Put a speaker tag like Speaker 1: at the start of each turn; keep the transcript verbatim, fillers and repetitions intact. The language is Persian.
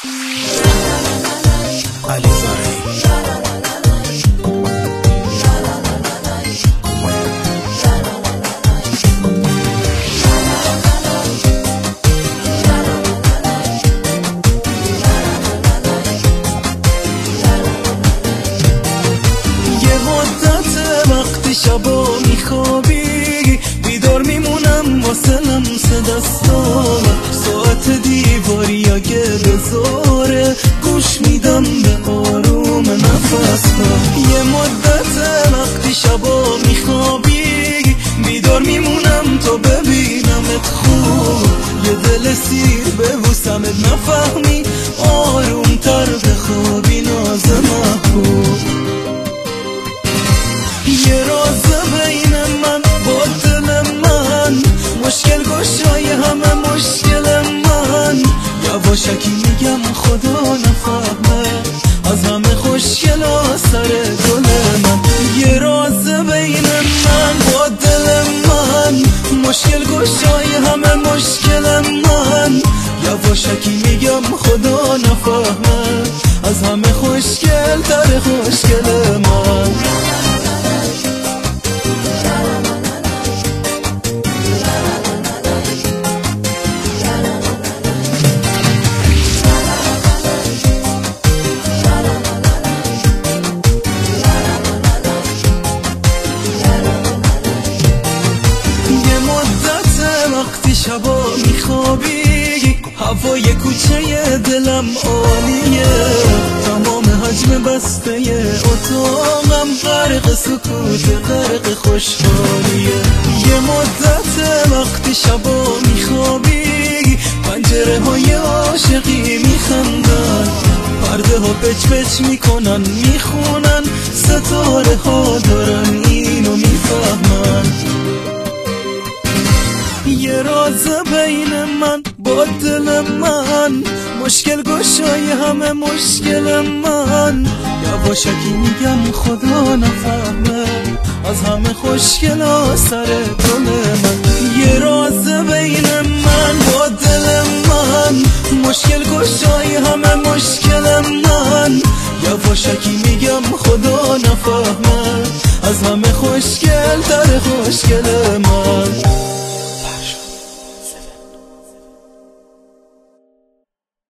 Speaker 1: علی زارعی
Speaker 2: یه مدت وقتی شبا میخوابی بیدار میمونم واسه لمس دستام، ساعت دیواری اگه بذاره گوش میدم به آروم نفسم. یه مدت وقتی شبا میخوابی بیدار میمونم تا ببینمت خوب، یه دل سیر ببوسمت نفهمی آروم تر بخوابی ناز محبوب. یه راز بین من با دل من، مشکل گشای همه مشکل من، یواشکی میگم خدا نفهمه از همه خوشگل سر گل من. یه راز بین من با دل من، مشکل گشای همه مشکل من، یواشکی میگم خدا نفهمه از همه خوشگل تر خوشگل من. شبا میخوابی هوای کوچه دلم عالیه، تمام حجم بسته اتاقم غرق سکوت غرق خوشحالیه. یه مدت وقتی شبا میخوابی پنجره های عاشقی میخندن، پرده ها پچ پچ میکنن میخونن، ستاره ها دارن اینو میفهمن. یه راز بین من با دل من، مشکل گشای همه مشکل من، یواشکی میگم خدا نفهمه از همه خوشگل سر گل من. یه راز بین من با دل من، مشکل گشای همه مشکل من، یواشکی میگم خدا نفهمه از همه خوشگل تر خوشگل من.